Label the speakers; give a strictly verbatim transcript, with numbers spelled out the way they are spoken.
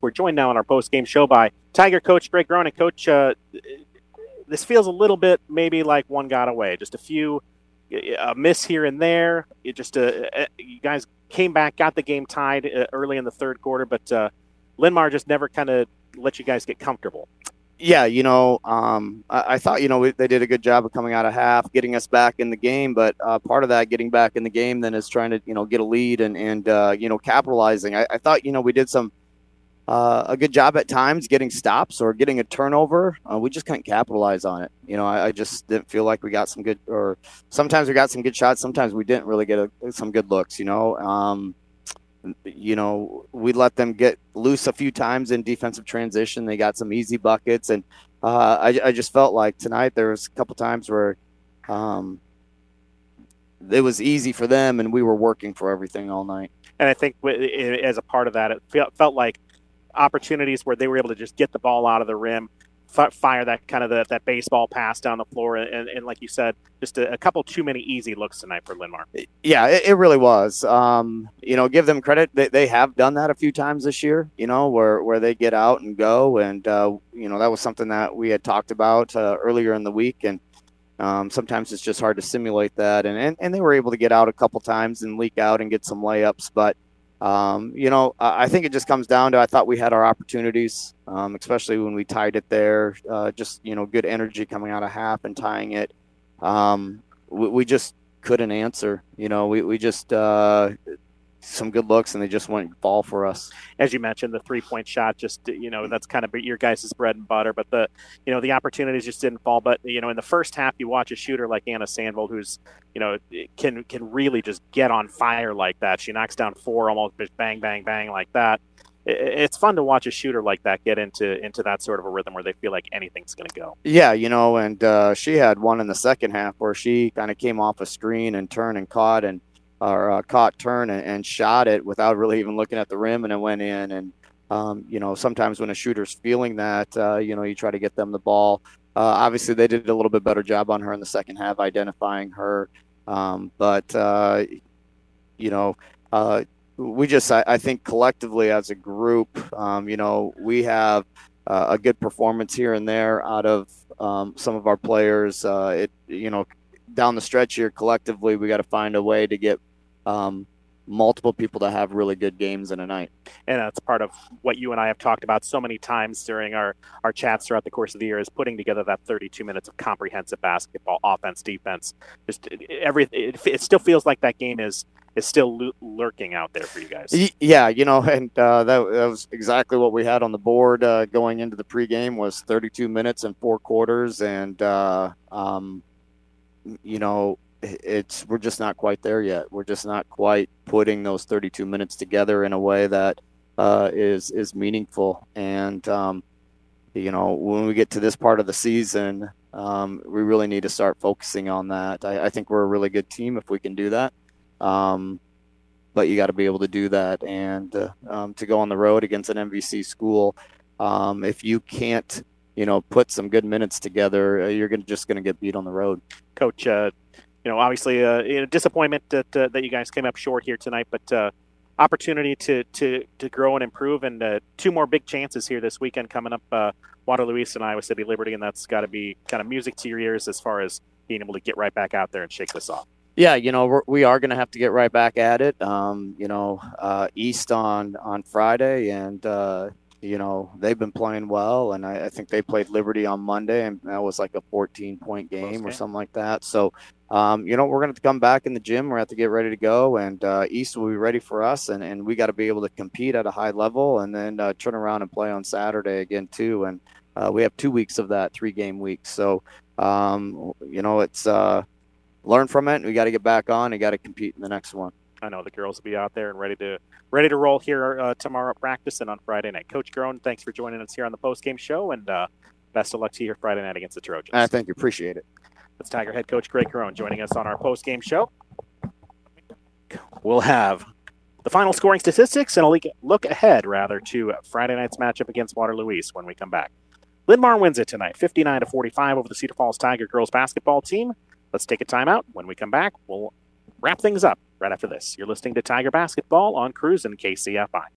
Speaker 1: We're joined now on our post-game show by Tiger coach Greg Groen. And Coach, uh, this feels a little bit maybe like one got away. Just a few a miss here and there. It just uh, you guys came back, got the game tied uh, early in the third quarter, but uh, Linn-Mar just never kind of let you guys get comfortable.
Speaker 2: Yeah, you know, um, I, I thought, you know, we, they did a good job of coming out of half, getting us back in the game. But uh, part of that getting back in the game then is trying to, you know, get a lead and, and uh, you know, capitalizing. I, I thought, you know, we did some uh, a good job at times getting stops or getting a turnover. Uh, we just couldn't capitalize on it. You know, I, I just didn't feel like we got some good, or sometimes we got some good shots. Sometimes we didn't really get a, some good looks, you know. Um, You know, we let them get loose a few times in defensive transition. They got some easy buckets. And uh, I, I just felt like tonight there was a couple times where um, it was easy for them and we were working for everything all night.
Speaker 1: And I think as a part of that, it felt like opportunities where they were able to just get the ball out of the rim, fire that kind of the, that baseball pass down the floor. And, and like you said, just a, a couple too many easy looks tonight for Linn-Mar.
Speaker 2: Yeah, it, it really was. Um, you know, give them credit. They, they have done that a few times this year, you know, where, where they get out and go. And, uh, you know, that was something that we had talked about uh, earlier in the week. And um, sometimes it's just hard to simulate that. And, and, and they were able to get out a couple times and leak out and get some layups. But, Um, you know, I think it just comes down to I thought we had our opportunities, um, especially when we tied it there. Uh, just, you know, good energy coming out of half and tying it. Um, we, we just couldn't answer. You know, we, we just uh, some good looks and they just went ball for us.
Speaker 1: As you mentioned, the three-point shot, just, you know, that's kind of your guys' bread and butter. But, the, you know, the opportunities just didn't fall. But, you know, in the first half, you watch a shooter like Anna Sandvold who's, you know, can can really just get on fire like that. She knocks down four almost just bang, bang, bang like that. It's fun to watch a shooter like that get into into that sort of a rhythm where they feel like anything's going to go.
Speaker 2: Yeah, you know, and uh, she had one in the second half where she kind of came off a screen and turned and caught and or uh, caught turn and, and shot it without really even looking at the rim, and it went in. And, um, you know, sometimes when a shooter's feeling that, uh, you know, you try to get them the ball. Uh, obviously, they did a little bit better job on her in the second half, identifying her. Um, but, uh, you know, uh, we just, I, I think collectively as a group, um, you know, we have uh, a good performance here and there out of um, some of our players. Uh, it, you know, down the stretch here, collectively, we got to find a way to get um, multiple people to have really good games in a night.
Speaker 1: And that's part of what you and I have talked about so many times during our, our chats throughout the course of the year is putting together that thirty-two minutes of comprehensive basketball, offense, defense. Just every, it, it still feels like that game is is still lurking out there for you guys.
Speaker 2: Yeah, you know, and uh, that, that was exactly what we had on the board uh, going into the pregame was thirty-two minutes and four quarters. And, uh, um, you know, it's we're just not quite there yet. We're just not quite putting those thirty-two minutes together in a way that uh, is is meaningful. And um, you know, when we get to this part of the season, um, we really need to start focusing on that. I, I think we're a really good team if we can do that. Um, but you got to be able to do that, and uh, um, to go on the road against an M V C school, um, if you can't, you know, put some good minutes together, uh, you're gonna, just going to get beat on the road.
Speaker 1: Coach, uh, you know, obviously uh, you know, disappointment that uh, that you guys came up short here tonight, but uh, opportunity to, to, to grow and improve, and uh, two more big chances here this weekend coming up, uh, Waterloo East and Iowa City Liberty, and that's got to be kind of music to your ears as far as being able to get right back out there and shake this off.
Speaker 2: Yeah, you know, we're, we are going to have to get right back at it. Um, you know, uh, East on, on Friday, and, uh, you know, they've been playing well, and I, I think they played Liberty on Monday, and that was like a fourteen-point game okay. or something like that. So, um, you know, we're going to have to come back in the gym. We're going to have to get ready to go, and uh, East will be ready for us, and, and we got to be able to compete at a high level and then uh, turn around and play on Saturday again, too. And uh, we have two weeks of that three-game week. So, um, you know, it's uh, – learn from it. We got to get back on and got to compete in the next one.
Speaker 1: I know the girls will be out there and ready to ready to roll here uh, tomorrow at practice and on Friday night. Coach Groen, thanks for joining us here on the post-game show, and uh, best of luck to you Friday night against the Trojans.
Speaker 2: I thank you. Appreciate it.
Speaker 1: That's Tiger head coach Greg Groen joining us on our post-game show. We'll have the final scoring statistics and a look ahead, rather, to Friday night's matchup against Waterloo East when we come back. Linn-Mar wins it tonight, fifty-nine to forty-five over the Cedar Falls Tiger girls basketball team. Let's take a timeout. When we come back, we'll wrap things up right after this. You're listening to Tiger Basketball on Cruisin' K C F I.